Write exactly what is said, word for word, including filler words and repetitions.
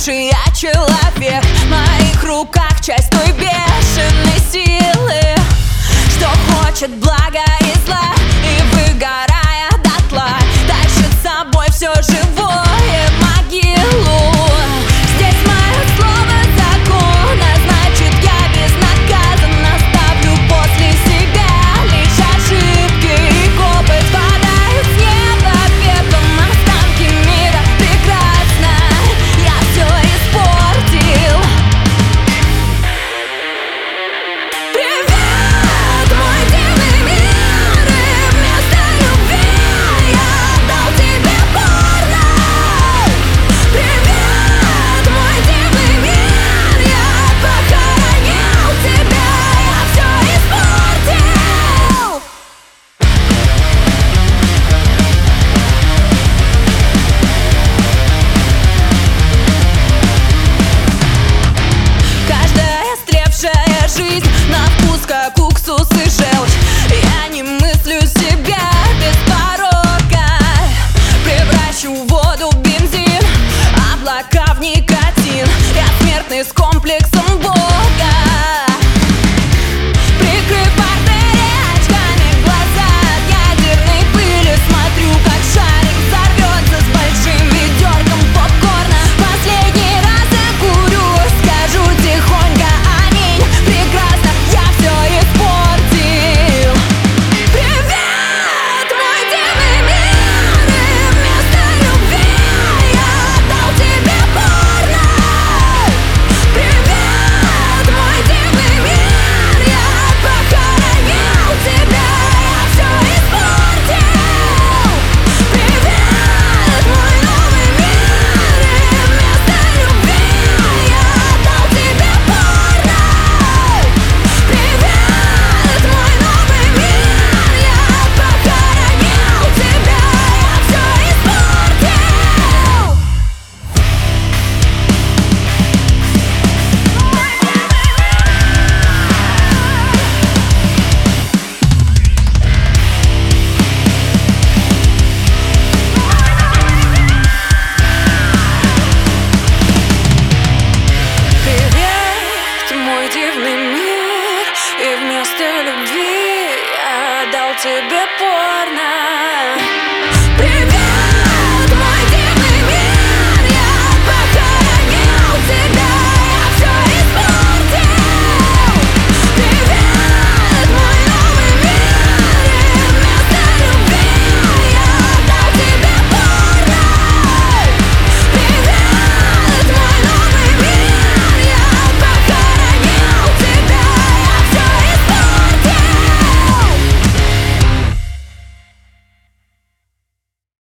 лучший я человек. В моих руках часть той бешеной силы, что хочет блага и зла, и выгорая дотла тащит с собой все живое в могилу. Здесь мое слово закон, а значит я безнаказанно ставлю после себя лишь ошибки и опыт. Падают с неба пеплом останки мира. Прекрасно, я все испортил. Привет, мой дивный мир, и вместо любви я отдал тебе порно. Привет, мой дивный мир, я похоронил тебя, я все испортил. Каждая истлевшая жизнь на вкус как уксус и желчь. Я не мыслю себя без порока, превращу воду в бензин, облака в никотин. Я смертный с комплексом Бога. Прикрыв артерии очками глаза от ядерной пыли, смотрю, как шарик взорвется с большим ведерком попкорна. Последний раз закурю, скажу тихонько аминь. Прекрасно, я все испортил. Привет, мой дивный мир, и вместо любви я отдал тебе порно. Привет, мой дивный мир, я похоронил тебя, я все испортил. Привет, мой новый мир, и вместо любви я отдал тебе порно. Привет, мой новый мир, я похоронил тебя, я все испортил. Привет, мой дивный мир, и вместо любви я отдал тебе порно.